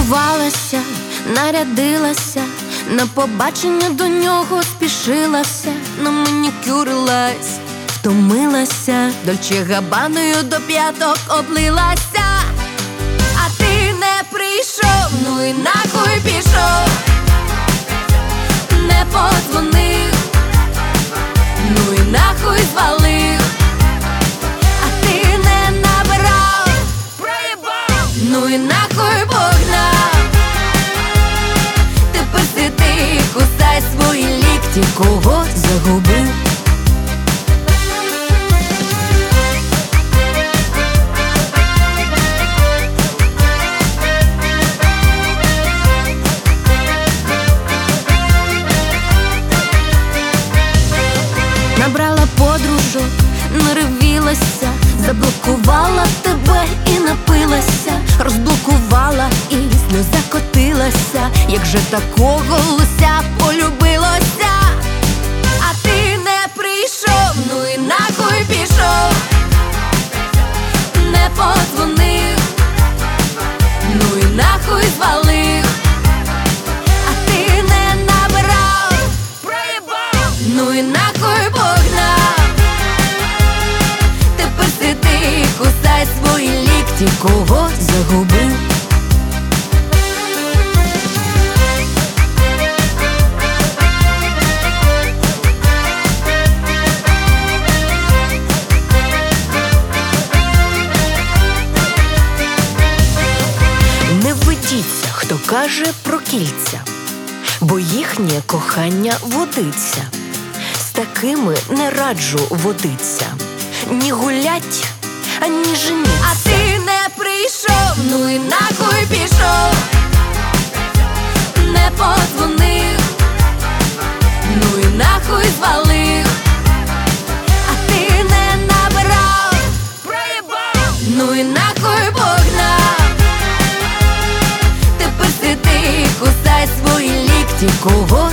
Сховалася, нарядилася, на побачення до нього спішилася, наманікюрилась, втомилася, Дольче Габбаною до п'яток облилася. А ти не прийшов, ну і нахуй пішов, не подзвонив, ну і нахуй звалив. А ти не набрав, проїбав, ну і нахуй погнав. Тепер сиди, кусай свої лікті, кого загубив. Набрала подружок, наревілася, заблокувала тебе і напилася, розблокувала і сльоза котилася, як же такого лося полюбилося. А ти не прийшов, ну і нахуй пішов, не подзвонив, ну і нахуй звалив. А ти не набрав, проїбав, ну і нахуй погнав. Тепер сиди, кусай свої лікті, кого загубив. Не ведіться, хто каже про кільця, бо їхнє кохання водиться. З такими не раджу водиться, ні гулять, ані женіться. А ти не прийшов, ну і нахуй пішов, не подзвонив, ну і нахуй звалив. А ти не набрав, проїбав, ну і нахуй погнав. Тепер сиди, кусай свої лікті, кого